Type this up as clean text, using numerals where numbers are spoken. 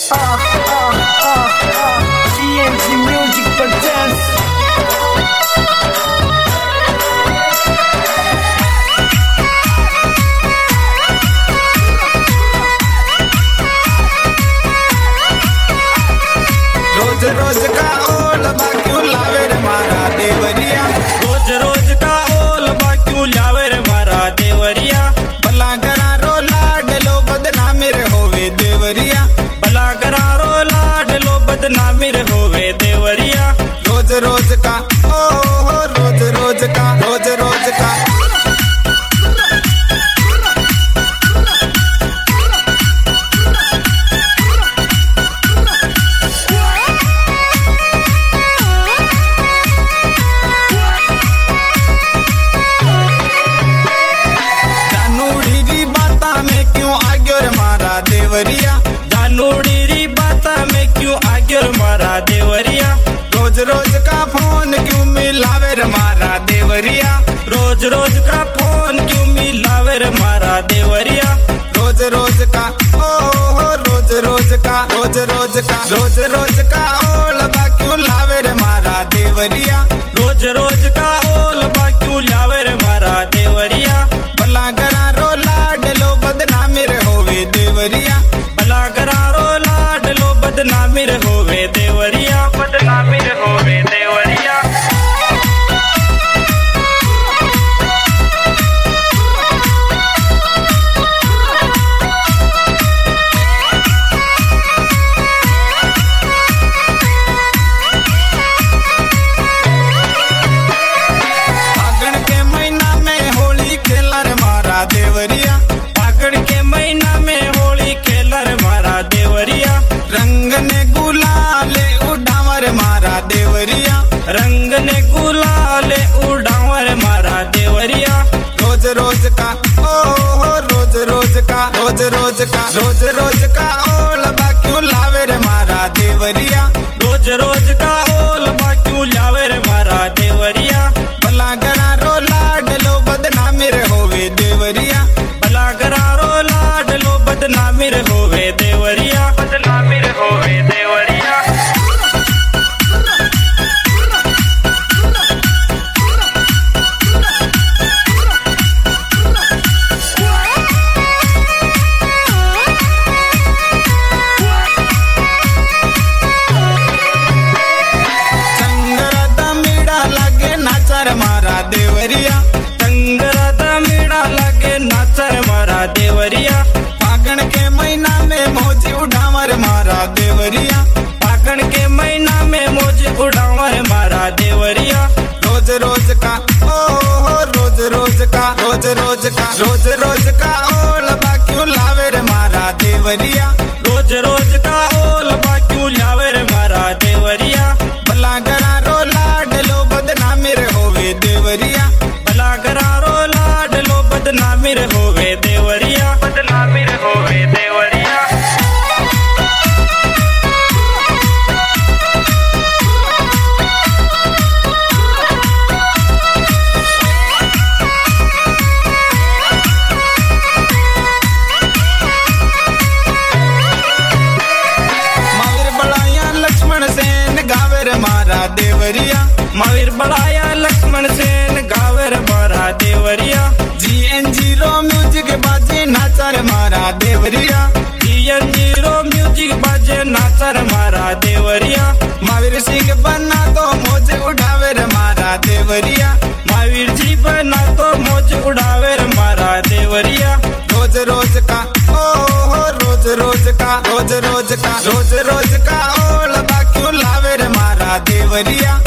GMG Music presents रोज रोज का ओल क्यों लावे रे मारा देवरिया। रोज रोज का ओल क्यों लावे रे मारा देवरिया। भला करारो लाडलो बदनामी रे होवे देवरिया। भला करारो लाडलो बदनामी रे होवे देवरिया। रोज रोज का ओ रोज रोज का रोज रोज का देवरिया। जानूड़ी री बाता में क्यों आगे मारा देवरिया। रोज रोज का फोन क्यों मिलावे रे मारा देवरिया। रोज रोज का फोन क्यों मिलावे रे मारा देवरिया। रोज रोज का ओ रोज रोज का रोज रोज का रोज रोज का ओल क्यों लावे रे मारा देवरिया। रोज रोज का ओल क्यों लावे रे मारा देवरिया। भला करारो लाडलो बदनामी रे होवे देवरिया। भला करारो लाडलो बदनामी रे होवे देवरिया। बदनामी रे होवे देवरिया। फागण के महीना में होली खेला रे मारा देवरिया। फागण के महीना में होली खेला रे मारा देवरिया। रंग ने गुलाले उड़ावर मारा देवरिया। रंग ने गुलाले उड़ावर मारा देवरिया। रोज रोज का ओ रोज रोज का रोज रोज का रोज रोज का ओल क्यों लावे रे मारा देवरिया। रोज रोज का ओल क्यों लावे रे मारा देवरिया। भला करारो लाडलो बदनामी रे होवे देवरिया। भला करारो लाडलो बदनामी रे होवे देवरिया। बदनामी रे होवे देवरिया। चंगरा मीड़ा लगे नाचर मारा देवरिया। चंगरा मीड़ा लगे नाचर मारा देवरिया। फागण के महीना में मौज उड़ावर मारा देवरिया। फागण के महीना में मौज उड़ावर मारा देवरिया। रोज रोज का ओ रोज रोज का रोज रोज का रोज रोज का ओल क्यों लावे रे मारा देवरिया। रोज रोज का ओल क्यों लावे रे मारा देवरिया। भला करारो लाडलो बदनामी रे होवे देवरिया। भला करारो लाडलो बदनामी रे होवे देवरिया। बदनामी रे होवे देवरिया। माविर बड़ाया लक्ष्मण सेन गावे रे मारा देवरिया। महावीर बड़ाया लक्ष्मण सेन गावे रे मारा देवरिया। GNG म्यूजिक बाजे नाचा रे मारा देवरिया। GNG म्यूजिक बाजे नाचा रे मारा देवरिया। महावीर सिंह बना तो मौज उड़ावे रे मारा देवरिया। महावीर जी बना तो मौज उड़ावे रे मारा देवरिया। रोज रोज का ओ रोज रोज का रोज रोज का रोज रोज का ओल क्यों लावे रे मारा देवरिया।